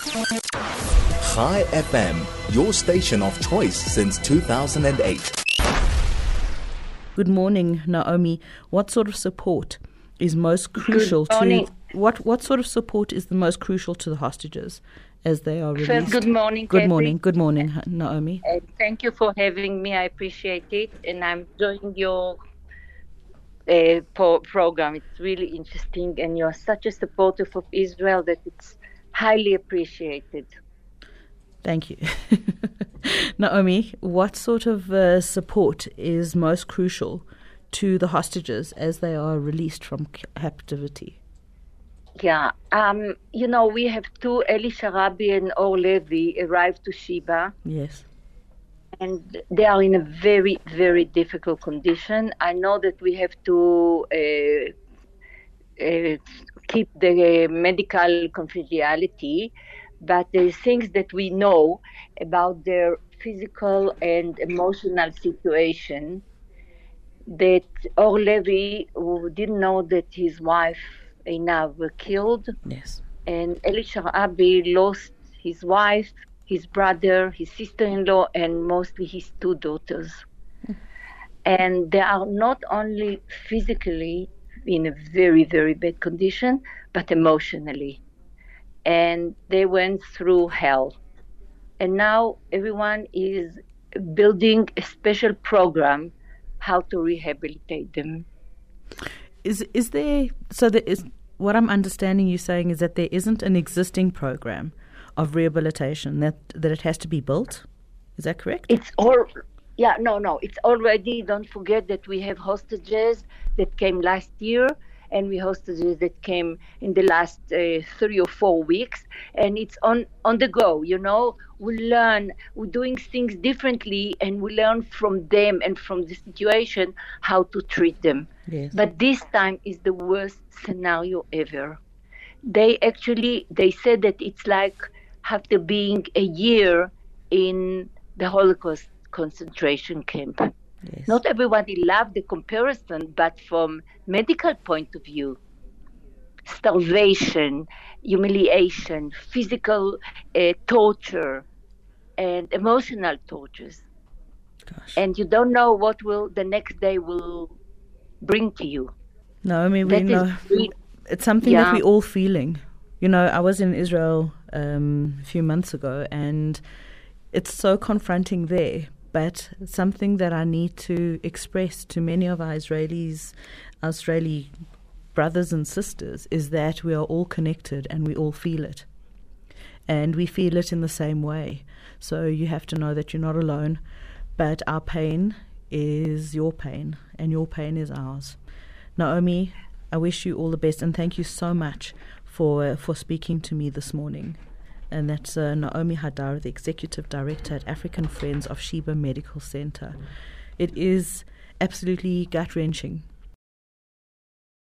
Chai FM, your station of choice since 2008. Good morning, Naomi. What sort of support is most crucial to what sort of support is the most crucial to the hostages as they are released? First, good morning, Good Kathy. morning. Good morning, Naomi. Thank you for having me. I appreciate it, and I'm enjoying your program. It's really interesting, and you're such a supporter of Israel that it's highly appreciated. Thank you. Naomi, what sort of support is most crucial to the hostages as they are released from captivity? Yeah, we have two, Eli Sharabi and Or Levy, arrived to Sheba. Yes. And they are in a very, very difficult condition. I know that we have to keep the medical confidentiality, but there are things that we know about their physical and emotional situation. That Or Levy, who didn't know that his wife Einav were killed. Yes. And Eli Sharabi lost his wife, his brother, his sister-in-law, and mostly his two daughters. And they are not only physically in a very, very bad condition, but emotionally. And they went through hell. And now everyone is building a special program how to rehabilitate them. What I'm understanding you saying is that there isn't an existing program of rehabilitation, that it has to be built. Is that correct? It's already, don't forget that we have hostages that came last year, and we hostages that came in the last 3 or 4 weeks, and it's on the go. We learn, we're doing things differently, and we learn from them and from the situation how to treat them. Yes. But this time is the worst scenario ever. They said that it's like after being a year in the Holocaust concentration camp. Yes. Not everybody loved the comparison, but from medical point of view, starvation, humiliation, physical torture, and emotional tortures. Gosh. And you don't know what the next day will bring to you. No, I mean, we know. It's something that we're all feeling. I was in Israel a few months ago, and it's so confronting there. But something that I need to express to many of our Israeli brothers and sisters is that we are all connected and we all feel it. And we feel it in the same way. So you have to know that you're not alone, but our pain is your pain and your pain is ours. Naomi, I wish you all the best, and thank you so much for speaking to me this morning. And that's Naomi Hadar, the Executive Director at African Friends of Sheba Medical Center. It is absolutely gut-wrenching